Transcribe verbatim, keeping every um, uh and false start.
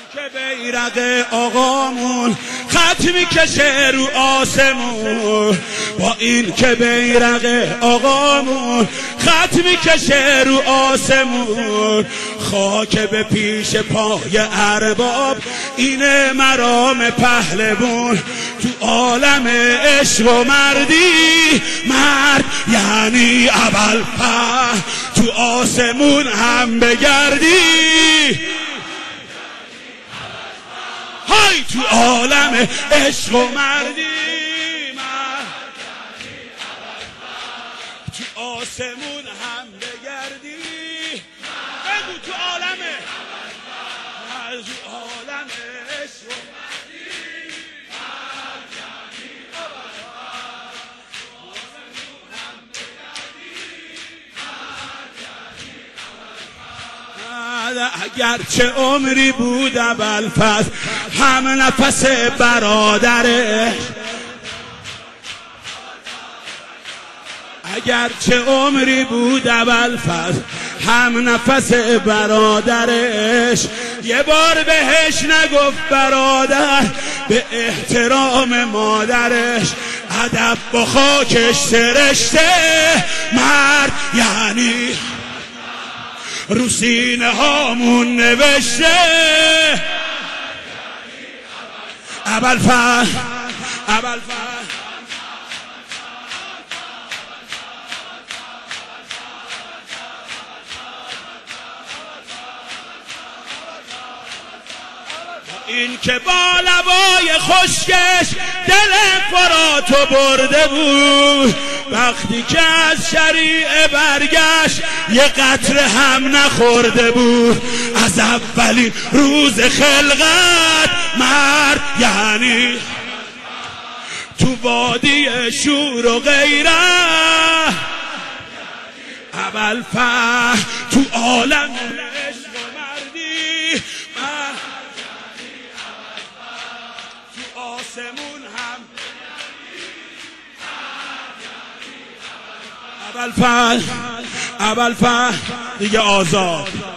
که بیرق آقامون خط میکشه رو آسمون، با این که بیرق آقامون خط میکشه رو آسمون، خاک به پیش پای ارباب اینه مرام پهلوون. تو عالم عشق و مردی مرد یعنی اول پهل، تو آسمون هم بگردی های، تو عالم عشق و مردی مرد تو آسمون هم بگردی. بگو تو عالم تو عالم عشق و مردی اگرچه عمری بود ابوالفضل هم نفس برادرش، اگرچه عمری بود ابوالفضل هم نفس برادرش، یه بار بهش نگفت برادر به احترام مادرش، ادب با خاکش سرشته مرد یعنی رو سینه هامون نوشته ابوالفضل ابوالفضل. این که با لبای خشکش دل فراتو برده بود، وقتی که از شریعه برگشت یه قطره هم نخورده بود. از اولین روز خلقت مرد یعنی تو وادی شور و غیره ابوالفضل، تو عالم عشق و مردی تو آسمون هم ابوالفضل ابوالفضل دیگه آزاد.